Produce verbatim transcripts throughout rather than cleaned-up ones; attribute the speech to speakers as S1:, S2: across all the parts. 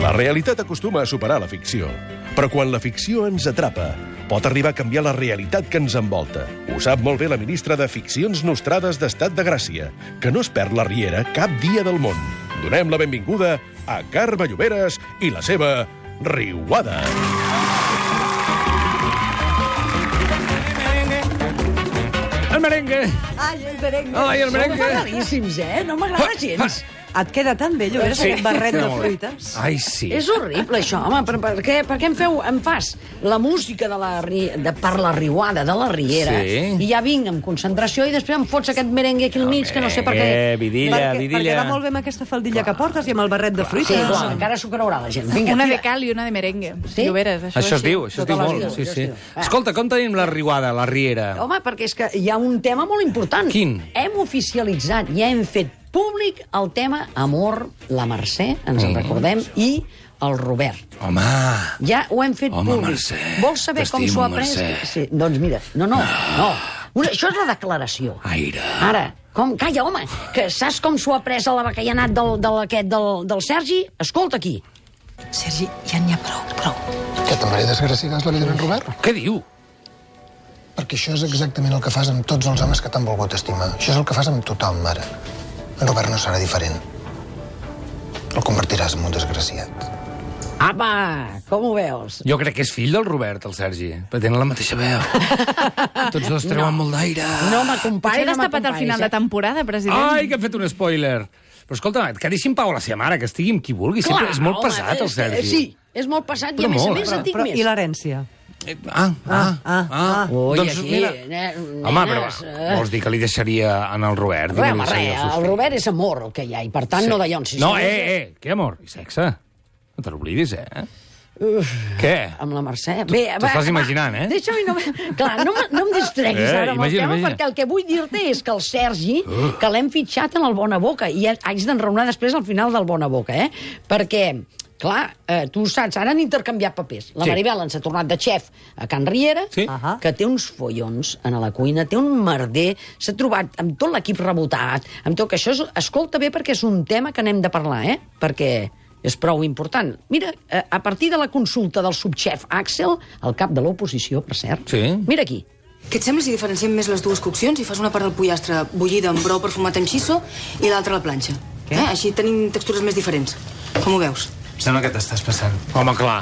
S1: La realitat acostuma a superar la ficció, però quan la ficció ens atrapa, pot arribar a canviar la realitat que ens envolta. Ho sap molt bé la ministra de Ficcions Nostrades d'Estat de Gràcia, que no es perd la riera cap dia del món. Donem la benvinguda a Carme Lloberes i la seva Riuada.
S2: El merengue!
S3: Ai, el merengue.
S2: Ai, el merengue.
S3: Són fatalíssims, eh? No m'agrada gens. Et queda tan bé, Lloberes,
S2: Sí.
S3: aquest barret de
S2: No, molt bé.
S3: fruites.
S2: Ai, sí.
S4: És horrible, això, home. Per, per, què, per què em feu, em fas la música de la, ri- de, per la riuada, de la riera,
S2: Sí.
S4: i ja vinc amb concentració i després em fots aquest merengue aquí al mig, que no sé per què...
S2: Eh, vidilla,
S3: perquè,
S2: vidilla.
S3: perquè va molt bé amb aquesta faldilla que portes i amb el barret de fruites.
S4: Sí, clar, encara s'ho creurà la gent. Vinga,
S5: Una de
S4: tira.
S5: cal i una de merengue.
S4: Sí?
S5: Lloberes, això,
S2: Això es
S5: així.
S2: diu, això es
S4: Tota
S2: diu
S4: la
S2: molt.
S4: vida,
S2: Sí,
S4: això es
S2: sí.
S4: diu. Ah.
S2: Escolta, com tenim la riuada, la riera?
S4: Home, perquè és que hi ha un tema molt important.
S2: Quin?
S4: Hem oficialitzat, ja hem fet públic el tema Amor, la Mercè, ens en recordem, i el Robert.
S2: Home,
S4: Ja ho hem fet
S2: Home,
S4: públic.
S2: Mercè,
S4: Vols saber com
S2: t'estimo,
S4: s'ho ha pres?
S2: Mercè.
S4: Sí, doncs mira, no, no, no. Una, això és la declaració.
S2: aire.
S4: Ara, com, calla, home, que saps com s'ho ha pres a la bacallanat del, del, aquest, del, del Sergi? Escolta aquí.
S3: Sergi, ja n'hi ha prou, prou.
S6: Que també desgraciaràs la vida d'en Robert?
S2: Què diu?
S6: Perquè això és exactament el que fas amb tots els homes que t'han volgut estimar. Això és el que fas amb tothom, ara. En Robert no serà diferent. El convertiràs en un desgraciat.
S4: Apa, com ho veus?
S2: Jo crec que és fill del Robert, el Sergi, perquè tenen la mateixa veu. Tots dos treuen molt d'aire.
S4: No m'acompari,
S5: Potser
S4: no
S5: l'has tapat al
S4: m'acomparis,
S5: final
S4: eh?
S5: de temporada, president.
S2: Ai, que hem fet un spoiler. Però escolta, que deixi en pau la seva mare, que estigui amb qui vulgui. Sempre
S4: Clar,
S2: és molt
S4: home,
S2: pesat, el
S4: és que-
S2: Sergi.
S4: Sí, és molt pesat i
S2: Però
S4: a més a
S2: molt.
S4: més et dic
S3: Però,
S4: més.
S3: I l'herència?
S2: Eh, Ah, ah, ah. ah.
S4: Ui,
S2: doncs,
S4: aquí,
S2: mira...
S4: ne-
S2: Home, però
S4: nenes, eh.
S2: vols dir que li deixaria en el Robert?
S4: Res,
S2: i no
S4: home,
S2: li deixaria
S4: res,
S2: als seus
S4: el
S2: fills?
S4: Robert és amor el que hi ha, i per tant no d'allò on si
S2: No,
S4: som-
S2: eh, eh, què amor? I sexe? No te l'oblidis, eh? Uf. Què?
S4: Amb la Mercè. Bé,
S2: t'ho estàs imaginant, eh?
S4: Deixa'm, no, clar, no, m- no em distreguis
S2: Eh,
S4: ara amb
S2: imagina,
S4: el tema,
S2: imagina.
S4: perquè el que vull dir-te és que el Sergi, uh. que l'hem fitxat en el Bona Boca, i haig d'enraonar després al final del Bona Boca, eh? Perquè, clar, eh, tu saps, ara han intercanviat papers. La
S2: Sí.
S4: Maribel ens ha tornat de xef a Can Riera,
S2: Sí.
S3: Ahà.
S4: que té uns follons a la cuina, té un merder, s'ha trobat amb tot l'equip rebotat, amb tot que això és... Escolta bé, perquè és un tema que n'hem de parlar, eh? Perquè és prou important. Mira, eh, a partir de la consulta del subxef Axel, el cap de l'oposició, per cert,
S2: Sí.
S4: mira aquí.
S7: Què et sembla si diferenciem més les dues coccions i fas una part del pollastre bullida amb brou perfumat en xiso i l'altra a la planxa? Eh? Així tenim textures més diferents. Com ho veus?
S8: Em sembla que t'estàs passant.
S2: Home, clar.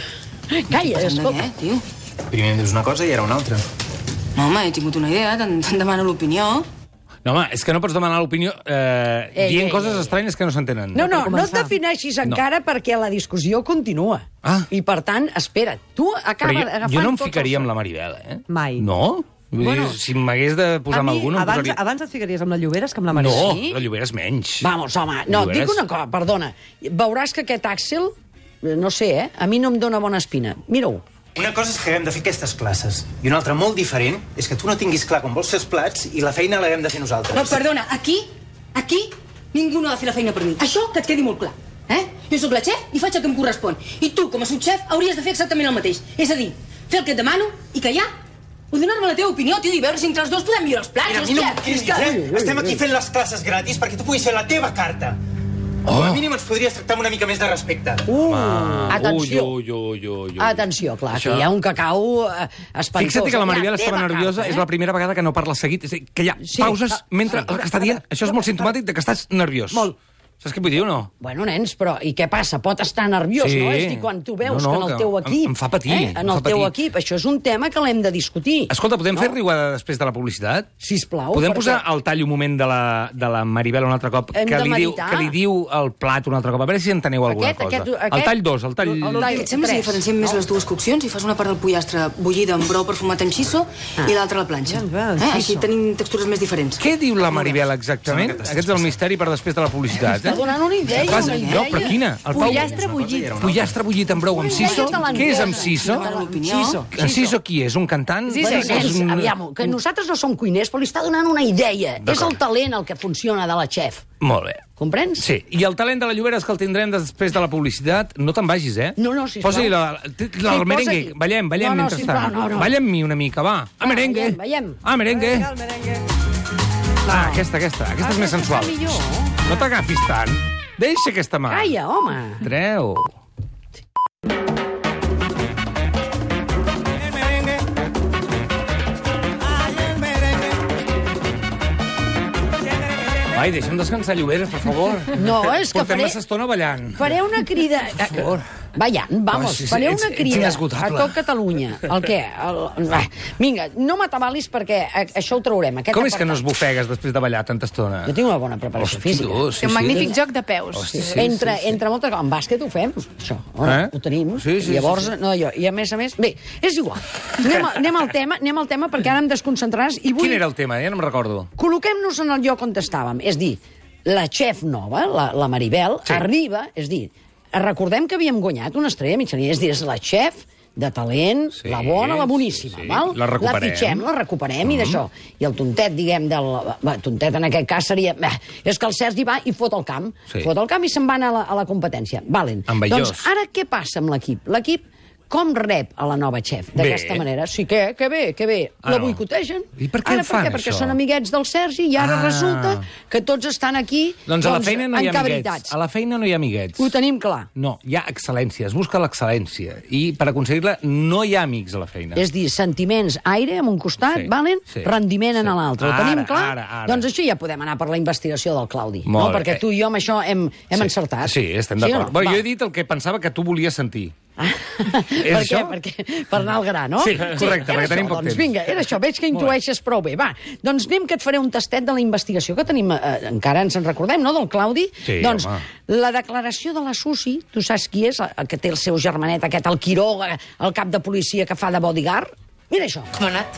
S4: Calla,
S7: Passant de
S4: escolta.
S7: què, tio?
S8: Primer em dius una cosa i ara una altra.
S7: No, home, he tingut una idea, te'n te demano l'opinió.
S2: No, home, és que no pots demanar l'opinió eh,
S4: Ei,
S2: dient
S4: ei,
S2: coses
S4: ei.
S2: estranyes que no s'entenen.
S4: No, no, no et
S3: començar.
S4: defineixis encara perquè la discussió continua.
S2: Ah.
S4: I, per tant, espera't. Tu acaba
S2: Però jo,
S4: agafant
S2: jo no em
S4: tots
S2: ficaria
S4: els-
S2: amb la Maribel, eh?
S3: Mai.
S2: No? Vull
S3: Bueno,
S2: dir, si m'hagués de posar
S3: A
S2: amb
S3: mi,
S2: algú, no em
S3: abans,
S2: posaria...
S3: abans et ficaries amb la Lloberes que amb la Maria.
S2: No,
S4: Sí?
S2: la Lloberes menys.
S4: Vamos, home, no, et
S2: Lloberes.
S4: dic una cosa, perdona. Veuràs que aquest Axel, eh, no sé, eh, a mi no em dóna bona espina. Mira-ho.
S8: Una cosa és que haguem de fer aquestes classes. I una altra molt diferent és que tu no tinguis clar com vols fer els plats i la feina l'haguem de fer nosaltres.
S7: No, perdona, aquí, aquí, ningú no ha de fer la feina per mi. Això que et quedi molt clar. Eh? Jo sóc la xef i faig el que em correspon. I tu, com a subxef, hauries de fer exactament el mateix. És a dir, fer el que et demano i callar o donar-me la teva opinió, tio, i veure si entre els dos podem millorar els plats,
S8: Mira, a mi no
S7: hòstia.
S8: em cridis, eh? Estem aquí fent les classes gratis perquè tu puguis fer la teva carta.
S2: Oh.
S8: Com a mínim ens podries tractar amb una mica més de respecte.
S4: Uh,
S2: Ah,
S4: atenció.
S2: Ui, ui, ui, ui, ui.
S4: Atenció, clar,
S2: Això-
S4: que hi ha un cacau eh, espantós.
S2: Fixa't que la Maribel
S4: La
S2: estava
S4: teva
S2: nerviosa,
S4: carta, eh?
S2: és la primera vegada que no parla seguit, és a dir, que hi ha
S4: Sí,
S2: pauses
S4: fa-
S2: mentre
S4: sí.
S2: el que està dient... Això és molt simptomàtic de que estàs nerviós.
S3: Molt.
S2: Saps què vull dir o no?
S4: Bueno, nens, però i què passa? Pot estar nerviós,
S2: Sí.
S4: no? És dir, quan tu veus
S2: No, no,
S4: que en el
S2: que
S4: teu
S2: em-
S4: equip...
S2: em fa patir,
S4: Eh?
S2: em
S4: En
S2: fa
S4: el teu
S2: patir.
S4: equip. Això és un tema que l'hem de discutir.
S2: Escolta, podem
S4: No?
S2: fer riuada després de la publicitat?
S4: Sisplau.
S2: Podem
S4: perquè-
S2: posar el tall un moment de la, de la Maribel un altre cop,
S4: Hem
S2: que
S4: de
S2: li, diu,
S4: meditar.
S2: que li diu el plat un altre cop, a veure si enteneu alguna
S4: Aquest,
S2: cosa.
S4: aquest,
S2: El
S4: aquest-
S2: tall dos, el tall...
S4: El- el-
S7: Què et sembla si
S4: Tres.
S7: diferenciem més
S4: No.
S7: les dues coccions i fas una part del pollastre bullida amb brou perfumat en xiso
S4: Ah.
S7: i l'altra a la planxa?
S3: Va, va,
S7: Eh? Així
S4: xiso.
S7: tenim textures més diferents.
S2: Què diu la Maribel exactament?
S8: Sembla que t'estàs
S2: Aquest és el misteri per després de la publicitat.
S4: Està donant una idea,
S2: Passa-
S4: una idea.
S2: No, però quina? El Pau...
S5: Pollastre bullit.
S2: Pollastre bullit amb brou amb
S4: Una idea
S2: siso?
S4: talentosa.
S2: Què és amb siso?
S7: Demano l'opinió.
S4: Siso.
S2: En siso qui és? Un cantant?
S5: Sí,
S4: Bueno,
S5: sí,
S4: nens,
S2: és un...
S4: aviam, que nosaltres no som cuiners, però li està donant una idea. És
S2: D'acord.
S4: el talent el que funciona de la xef.
S2: Molt bé.
S4: Comprens?
S2: Sí, i el talent de la Lloberes que el tindrem després de la publicitat, no te'n vagis, eh?
S4: No, no, sisplau.
S2: Posa-hi la, la,
S4: Sí,
S2: la, el merengue,
S4: posa-hi.
S2: ballem, ballem
S4: No, no,
S2: mentrestant.
S4: sisplau, no, no.
S2: Balla amb mi una mica, va. A merengue.
S4: ballem, ballem.
S2: Ah, merengue.
S3: Vinga, el merengue.
S2: Ah, aquesta, aquesta. Aquesta és més sensual.
S4: Millor.
S2: No t'agafis tant. Deixa aquesta mà.
S4: Calla, home.
S2: Treu. Ai, deixa'm descansar, Lloberes, per favor.
S4: No, és que
S2: Portem
S4: faré...
S2: massa estona ballant.
S4: Faré una crida...
S2: Per favor.
S4: Ballant, vamos,
S2: Oh, sí, sí,
S4: faré
S2: ets-
S4: una
S2: ets
S4: crida a
S2: inesgotable.
S4: tot Catalunya. El què? El... Va, vinga, no m'atabalis perquè a- això ho traurem. Aquest
S2: Com és que no es
S4: apartat.
S2: bofegues després de ballar tanta estona?
S4: Jo tinc una bona preparació
S2: Hosti,
S4: física.
S2: tu, sí,
S5: Un
S2: sí.
S5: magnífic joc de peus.
S2: Hosti, sí,
S4: entre,
S2: sí, sí.
S4: entre moltes coses. En bàsquet ho fem, això. Ho,
S2: Eh?
S4: ho tenim.
S2: Sí, sí,
S4: Llavors,
S2: sí, sí.
S4: no, jo. I a més a més... Bé, és igual. Anem, a, anem al tema, anem al tema perquè ara em desconcentraràs i vull...
S2: Quin era el tema? Ja no me'n recordo.
S4: Col·loquem-nos en el lloc on estàvem. És dir, la xef nova, la, la Maribel,
S2: Sí.
S4: sí. arriba, és dir, recordem que havíem guanyat una estrella mitjanina, és dir, és la xef de talent,
S2: Sí,
S4: la bona, la boníssima,
S2: sí, sí.
S4: val?
S2: La recuperem.
S4: La fitxem, la recuperem mm. i d'això. I el tontet, diguem, del... Bé, tontet en aquest cas seria... Bé, és que el Sergi va i fot el camp.
S2: Sí.
S4: Fot el camp i se'n van a la, a la competència. Valen.
S2: Envellós.
S4: Doncs ara què passa amb l'equip? L'equip com rep a la nova xef d'aquesta
S2: Bé.
S4: manera? Sí, que, que bé, que bé.
S2: Ah,
S4: la
S2: no.
S4: boicotegen.
S2: I per què
S4: ara,
S2: ho fan,
S4: per què? Perquè
S2: això?
S4: són amiguets del Sergi i ara
S2: Ah.
S4: resulta que tots estan aquí
S2: Doncs a la feina no hi ha amiguets.
S4: encabritats.
S2: A la feina no hi ha amiguets.
S4: Ho tenim clar.
S2: No, hi ha excel·lència, es busca l'excel·lència. I per aconseguir-la no hi ha amics a la feina.
S4: És dir, sentiments, aire en un costat,
S2: Sí,
S4: valen,
S2: sí,
S4: rendiment
S2: sí.
S4: en l'altre. Ho
S2: Ara,
S4: tenim clar?
S2: ara, ara.
S4: Doncs això ja podem anar per la investigació del Claudi.
S2: Molt
S4: No?
S2: bé.
S4: Perquè tu i jo amb això hem, hem
S2: Sí.
S4: encertat.
S2: Sí, estem
S4: Sí o
S2: d'acord.
S4: no?
S2: Bueno,
S4: Va.
S2: jo he dit el que pensava que tu volies sentir.
S4: per
S2: És
S4: què?
S2: això?
S4: Perquè, per anar al gra, no?
S2: Sí, correcte,
S4: era
S2: perquè tenim
S4: això,
S2: poc
S4: doncs,
S2: temps.
S4: Vinga, era això, veig que
S2: Molt bé.
S4: intueixes prou bé. Va, doncs anem que et faré un tastet de la investigació que tenim, eh, encara ens en recordem, no?, del Claudi.
S2: Sí,
S4: doncs,
S2: home.
S4: la declaració de la Susi, tu saps qui és, el que té el seu germanet, aquest, el Quiroga, el cap de policia que fa de bodyguard? Mira això.
S5: Com ha anat?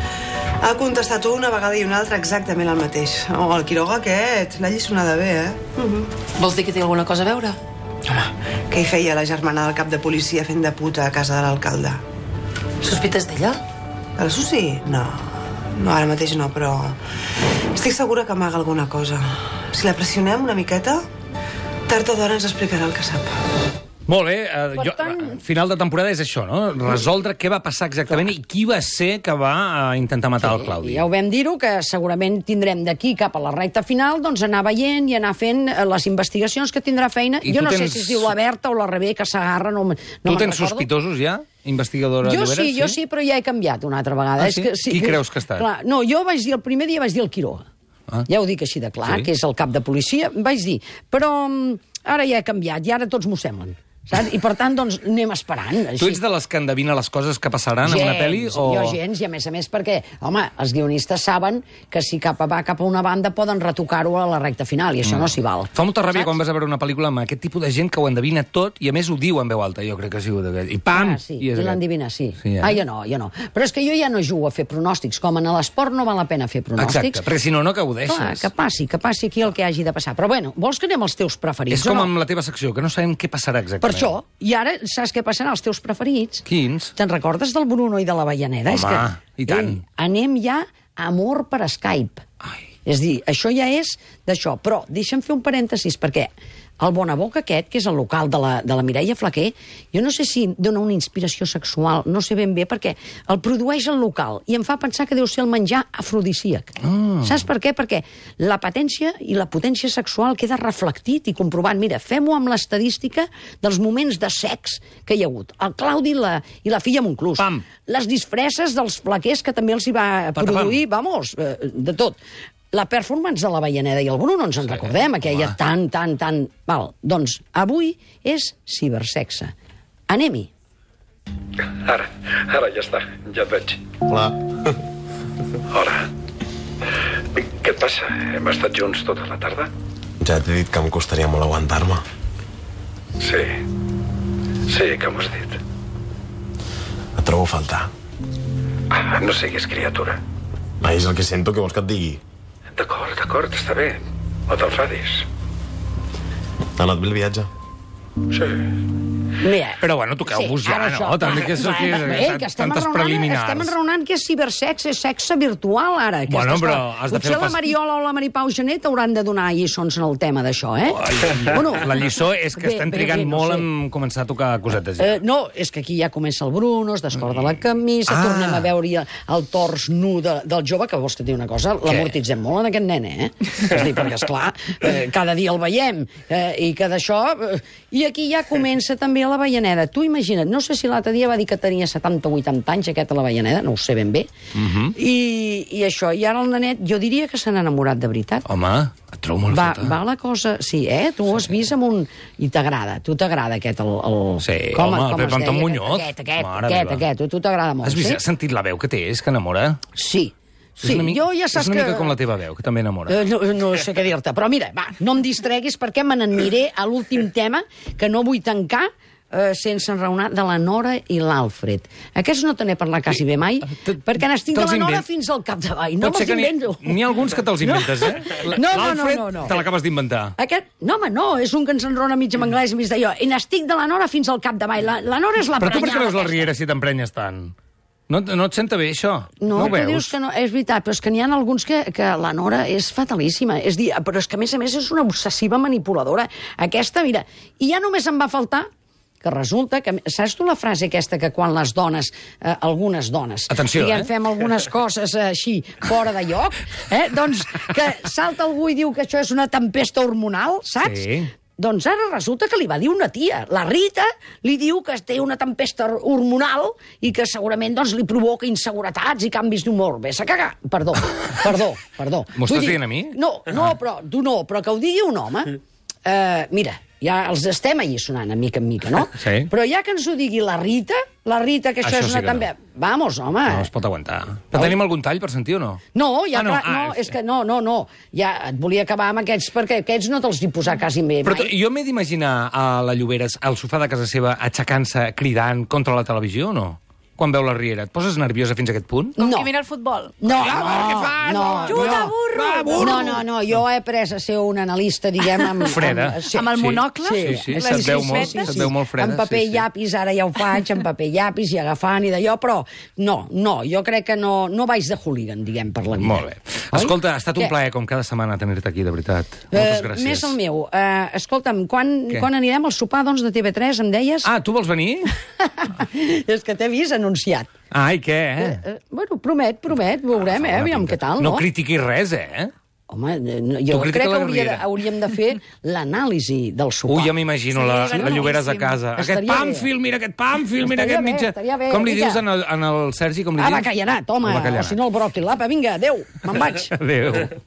S3: Ha contestat una vegada i una altra exactament el mateix. Oh, el Quiroga aquest, l'ha lliçonada bé, eh?
S5: Vols dir que té alguna cosa a veure?
S3: Home, què hi feia la germana del cap de policia fent de puta a casa de l'alcalde?
S5: Sospites d'ella?
S3: De la Susi? No. No, ara mateix no, però... Estic segura que amaga alguna cosa. Si la pressionem una miqueta, tard o d'hora ens explicarà el que sap.
S2: Molt bé, eh,
S4: Per
S2: jo,
S4: tant-
S2: final de temporada és això, no? Resoldre què va passar exactament i qui va ser que va eh, intentar matar el Claudi.
S4: Ja ho vam dir-ho, que segurament tindrem d'aquí cap a la recta final doncs anar veient i anar fent eh, les investigacions que tindrà feina.
S2: I
S4: Jo
S2: tu
S4: no sé
S2: tens-
S4: si es diu la Berta o la Rebé, que s'agarra, no, me- no
S2: tu
S4: me'n
S2: tens
S4: recordo.
S2: sospitosos ja, investigadora
S4: Jo
S2: Lloberes?
S4: sí, jo sí, però ja he canviat una altra vegada.
S2: Ah,
S4: És
S2: sí?
S4: que,
S2: Qui creus que ha estat?
S4: Clar, no, jo vaig dir, el primer dia vaig dir el Quiroga.
S2: Ah.
S4: Ja ho dic així de clar,
S2: Sí?
S4: que és el cap de policia. Vaig dir, però mm, ara ja he canviat, i ara tots m'ho semblen. Saps? I per tant, doncs, anem esperant. Així.
S2: Tu ets de les que endevina les coses que passaran en una pel·li? O...
S4: Jo gens, i a més a més perquè, home, els guionistes saben que si cap va cap a una banda poden retocar-ho a la recta final, i això no s'hi val.
S2: Fa molta ràbia
S4: Saps?
S2: quan vas a veure una pel·lícula amb aquest tipus de gent que ho endevina tot i a més ho diu en veu alta. Jo crec que ha sigut aquell. I pam!
S4: Ah, sí,
S2: I
S4: i
S2: és aquest.
S4: l'endevina, sí.
S2: Sí, eh?
S4: Ah, jo no, jo no. Però és que jo ja no jugo a fer pronòstics. Com en l'esport no val la pena fer pronòstics.
S2: Exacte, perquè si no, no que ho deixes.
S4: Clar, que passi, que passi aquí el que hagi de passar. Però bueno, vols que anem als teus preferits
S2: És com
S4: o no?
S2: amb la teva secció, que no sabem què passarà exactament.
S4: Per això, i ara saps què passarà als teus preferits?
S2: Quins?
S4: Te'n recordes del Bruno i de la Avellaneda?
S2: Home,
S4: és que,
S2: i tant.
S4: Ei, anem ja a amor per Skype.
S2: Ai.
S4: És dir, això ja és d'això. Però deixa'm fer un parèntesis, perquè el Bonaboca aquest, que és el local de la, de la Mireia Flaquer, jo no sé si dona una inspiració sexual, no sé ben bé, perquè el produeix el local i em fa pensar que deu ser el menjar afrodisíac.
S2: Ah.
S4: Saps per què? Perquè la patència i la potència sexual queda reflectit i comprovat. Mira, fem-ho amb l'estadística dels moments de sex que hi ha hagut. El Claudi i la, i la filla Monclús.
S2: Pam.
S4: Les disfresses dels flaquers que també els hi va
S2: Patapam.
S4: produir, vamos, eh, de tot. La performance de la Avellaneda i el Bruno no ens en
S2: Sí,
S4: recordem, aquella
S2: home.
S4: tan, tan, tan... Val, doncs avui és cibersexe. Anem-hi.
S9: Ara, ara ja està, ja et veig.
S6: Hola.
S9: Hola. Què et passa? Hem estat junts tota la tarda?
S6: Ja t'he dit que em costaria molt aguantar-me.
S9: Sí. Sí, que m'ho has dit.
S6: Et trobo a faltar.
S9: Ah, no siguis criatura.
S6: Ai, és el que sento, que vols que et digui?
S9: D'acord, d'acord, està bé. No t'enfadis.
S6: Ha anat bé el viatge?
S9: Sí.
S4: Mira,
S2: Però bueno, toqueu-vos ja,
S4: ara
S2: no?
S4: això.
S2: També que això
S4: Va,
S2: que
S4: va,
S2: és-
S4: bé, que estem
S2: tantes
S4: enraonant-
S2: preliminars.
S4: Estem enraonant que és cibersexe, és sexe virtual, ara. Aquesta
S2: Bueno, però
S4: estona.
S2: has de fer
S4: Potser
S2: el
S4: la
S2: pas-
S4: Mariola o la Maripau Genet hauran de donar lliçons en el tema d'això, eh? Bueno,
S2: La lliçó és que
S4: bé,
S2: estan
S4: bé,
S2: trigant
S4: bé, no
S2: molt
S4: sé.
S2: en començar a tocar cosetes. Ja.
S4: Eh, no, és que aquí ja comença el Bruno, es descorda la camisa,
S2: Ah.
S4: tornem a veure el tors nu de, del jove, que vols que et digui una cosa, l'amortitzem molt en aquest nene, eh? És a dir, perquè, esclar, eh, cada dia el veiem, eh, i que d'això... Eh, I aquí ja comença també la Avellaneda, tu imagina't, no sé si l'altre dia va dir que tenia setanta o vuitanta anys, aquest a l'Avellaneda, no ho sé ben bé,
S2: Uh -huh.
S4: I, i això, i ara el nenet, jo diria que se n'ha enamorat de veritat.
S2: Home, et trobo molt
S4: Va,
S2: feta.
S4: va la cosa... Sí, eh? Tu ho has vist amb un... I t'agrada, tu t'agrada aquest, el... el...
S2: Sí,
S4: com,
S2: home, el
S4: com
S2: Pep
S4: es deia?
S2: Anton Muñoz.
S4: Aquest, aquest,
S2: Mare
S4: aquest,
S2: meva.
S4: aquest, tu t'agrada molt,
S2: Has vist,
S4: sí?
S2: has sentit la veu que té, és que enamora?
S4: Sí. Sí,
S2: és una mica,
S4: jo ja saps
S2: és una
S4: que...
S2: mica com la teva veu, que també enamora.
S4: Eh, No, no sé què dir-te, però mira, va, no em distreguis perquè me n'aniré a l'últim tema que no vull tancar eh, sense enraonar de la Nora i l'Alfred. Aquests no te n'he parlat quasi bé mai, perquè n'estic de
S2: te'ls
S4: la Nora
S2: invent-
S4: fins al capdavall. No
S2: Pot ser
S4: me'ls
S2: que n'hi
S4: invento.
S2: n'hi ha alguns que te'ls inventes, eh?
S4: No, no, no,
S2: L'Alfred
S4: no, no.
S2: te l'acabes d'inventar.
S4: Aquest, no, home, no, és un que ens enrona mig en anglès i mig d'allò. I n'estic de la Nora fins al capdavall. La, la Nora és la
S2: Però tu per què
S4: prenyada
S2: veus la
S4: aquesta.
S2: riera si t'emprenyes tant? No, no et senta bé, això?
S4: No,
S2: no ho
S4: tu
S2: veus?
S4: dius que no, és veritat, però és que n'hi ha alguns que, que la Nora és fatalíssima. És dir, però és que a més a més és una obsessiva manipuladora. Aquesta, mira, i ja només em va faltar que resulta que... Saps tu la frase aquesta que quan les dones, eh, algunes dones,
S2: Atenció,
S4: diguem,
S2: eh?
S4: fem algunes coses eh, així, fora de lloc, eh, doncs que salta algú i diu que això és una tempesta hormonal, saps?
S2: Sí.
S4: Doncs ara resulta que li va dir una tia. La Rita li diu que té una tempesta hormonal i que segurament doncs, li provoca inseguretats i canvis d'humor. Ves a cagar. Perdó, perdó, perdó.
S2: M'ho
S4: Vull
S2: estàs
S4: dir,
S2: dient a mi?
S4: No, no,
S2: Ah.
S4: però, tu no, però que ho digui un home... Eh, mira, ja els estem alliçonant, a mica en mica, no?
S2: Sí.
S4: Però ja que ens ho digui la Rita, la Rita, que això,
S2: Això
S4: és
S2: sí
S4: una
S2: que
S4: també... Vamos, home.
S2: No es pot aguantar. Però tenim algun tall per sentir o no?
S4: No, ja
S2: Ah, no,
S4: clar,
S2: ah,
S4: no,
S2: és-
S4: és que no, no, no. Ja et volia acabar amb aquests, perquè aquests no te'ls hi posar quasi bé
S2: Però
S4: mai.
S2: tu- jo m'he d'imaginar a la Lloberes al sofà de casa seva aixecant-se, cridant contra la televisió o no? Quan veu la riera. Et poses nerviosa fins a aquest punt?
S5: Com
S4: No.
S5: qui mira el futbol.
S4: No,
S2: Ah,
S4: no,
S2: què fas?
S4: no,
S5: Xuta,
S4: no.
S5: burro!
S2: burro!
S4: No, no, no, jo he après a ser un analista, diguem, amb...
S2: Freda.
S4: Amb,
S5: Amb el monocle?
S2: Sí, sí,
S5: Les
S2: se't veu molt,
S5: crispetes?
S2: se't veu molt freda.
S4: Amb paper
S2: sí,
S4: i
S2: sí.
S4: llapis, ara ja ho faig, amb paper i llapis i agafant i d'allò, però no, no, jo crec que no, no vaig de hooligan, diguem, per la vida.
S2: Molt bé.
S4: Oi?
S2: Escolta, ha estat un
S4: Què?
S2: plaer, com cada setmana, tenir-te aquí, de veritat. Moltes
S4: Eh,
S2: gràcies.
S4: Més el meu. Eh, escolta'm, quan,
S2: Què?
S4: quan anirem al sopar, doncs, de T V tres, em deies?
S2: Ah, tu vols venir?
S4: És que t'he vist anunciat.
S2: Ai, què, eh?
S4: Eh, bueno, promet, promet, veurem, eh, aviam què tal, no?
S2: No critiquis res, eh?
S4: Home, eh, no, jo
S2: Tu critica
S4: crec que
S2: la
S4: hauria de,
S2: Riera.
S4: hauríem de fer l'anàlisi del sopar.
S2: Ui, ja m'imagino la,
S5: Sí,
S2: la Lloberes a
S5: boníssim.
S2: casa. Aquest
S4: Estaria bé.
S2: pàmfil, mira aquest pàmfil, mira
S4: Estaria
S2: aquest
S4: bé,
S2: mitjà...
S4: estaria bé,
S2: Com li
S4: vinga.
S2: dius en el, en el Sergi? Com li
S4: Ah,
S2: dius?
S4: bacallanat, home,
S2: El bacallanat.
S4: o si no el bròquil. Apa, vinga, adéu, me'n vaig.
S2: Adéu.